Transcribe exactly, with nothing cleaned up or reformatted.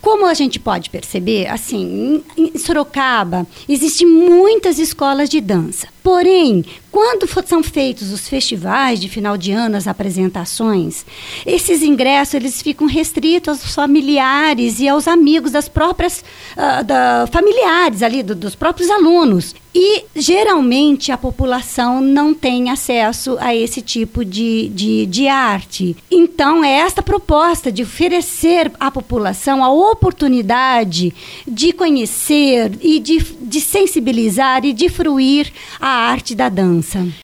Como a gente pode perceber, assim, em Sorocaba existem muitas escolas de dança. Porém, quando for, são feitos os festivais de final de ano, as apresentações, esses ingressos eles ficam restritos aos familiares e aos amigos das próprias uh, da, familiares ali do, dos próprios alunos. E geralmente a população não tem acesso a esse tipo de, de, de arte. Então é esta proposta de oferecer à população a oportunidade de conhecer e de, de sensibilizar e de fruir a arte da dança.